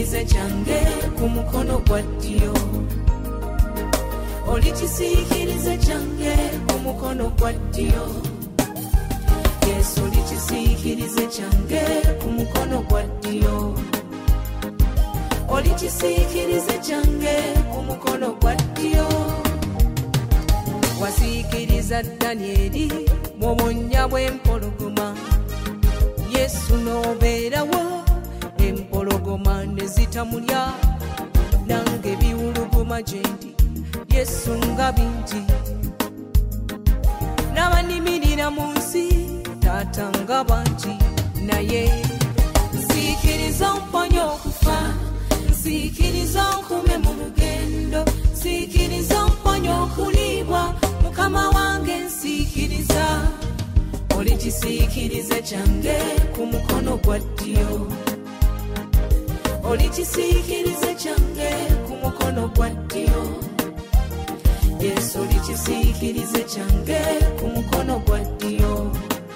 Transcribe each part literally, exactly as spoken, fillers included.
Olikisiikirize kyange ku mukono gwa ddyo. Olikisiikirize kyange ku mukono gwa ddyo. Yesu olikisiikirize kyange ku mukono gwa ddyo. Olikisiikirize kyange ku mukono gwa ddyo. Wasiikiriza Danyeri mu bunnya bw'empologoma. Yesu n'obeerawo, empologoma ne zitamulya. Nange biwuluguma gye ndi, Yesu nga bingi. N'abanimirira mu nsi, Taata nga bangi. Naye nsiikiriza omponye okufa, nsiikiriza onkume mu lugendo, nsiikiriza omponye okuliibwa. Mukama wange nsiikiriza. Olikisiikirize kyange ku mukono gwa ddyo. Olikisiikirize kyange ku mukono gwa ddyo. Yesu olikisiikirize kyange ku mukono gwa ddyo.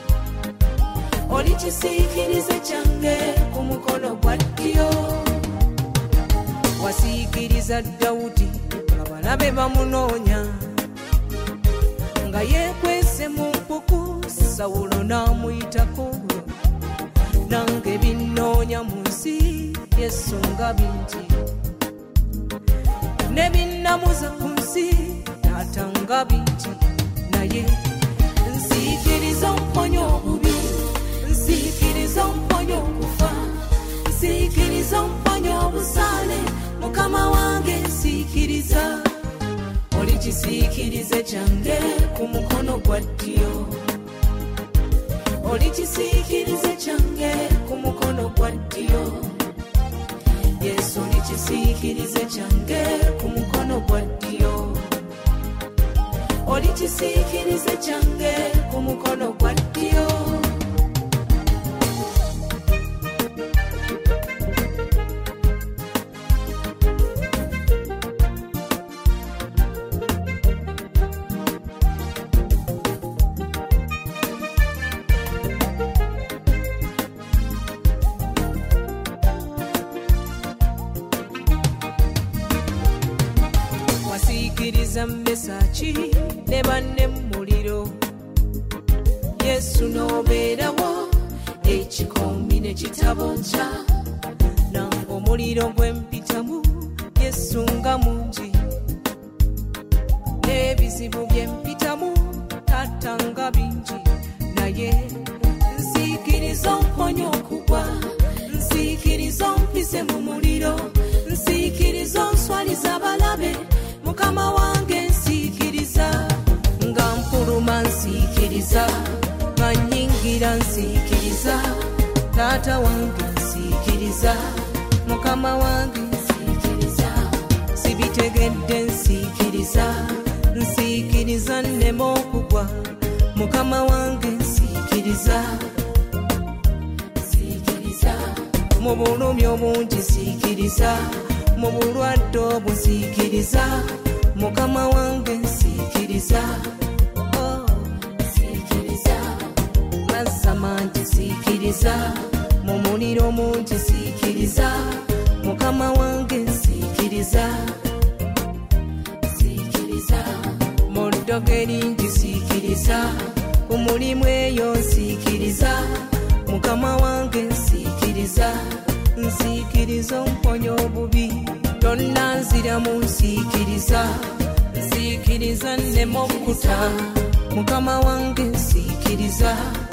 Olikisiikirize kyange ku mukono gwa ddyo. Wasiikiriza Dawudi nga balabe bamunoonya, nga yeekwese mu mpuku, Sawulo n'amuyitako. Nange binnoonya mu nsi, Yesu nga bingi. Ne binnamuza ku nsi, Taata nga bingi. Naye nsiikiriza omponye obubi, nsiikiriza omponye okufa, nsiikiriza omponye obusaale. Mukama wange nsiikiriza. Olikisiikirize kyange ku mukono gwa ddyo. Olikisiikirize kyange ku mukono gwa ddyo. Yesu olikisiikirize kyange ku mukono gwa ddyo. Olikisiikirize kyange ku mukono gwa ddyo. Wasiikiriza Mesaki ne banne mu muliro. Yesu n'obeerawo, ekikoomi ne kitabonca. Nange omuliro gwe mpitamu, Yesu nga mungi. N'ebizibu bye mpitamu, Taata nga bingi. Naye nsiikiriza omponye okugwa, nsiikiriza ompise mu muliro, nsiikiriza onswaliza abalabe. Mukama wange nsiikiriza. Nga mpuluma nsiikiriza, nga nnyingira nsiikiriza. Taata wange nsiikiriza. Mukama wange nsiikiriza. Sibitegedde nsiikiriza, nsiikiriza nnema okugwa. Mukama wange nsiikiriza. Nsiikiriza. Mu bulumi obungi nsiikiriza, mu bulwadde obwo nsiikiriza. Mukama wange nsiikiriza. Oh, nsiikiriza. Mazza mangi nsiikiriza, mu muliro mungi nsiikiriza. Mukama wange nsiikiriza. Nsiikiriza. Mu ddogo eringi nsiikiriza, ku mulimu eyo nsiikiriza. Mukama wange nsiikiriza. Nsiikiriza omponye obubi, tonna nziramu nsiikiriza. Nsiikiriza nnema okkuta, Mukama wange nsiikiriza.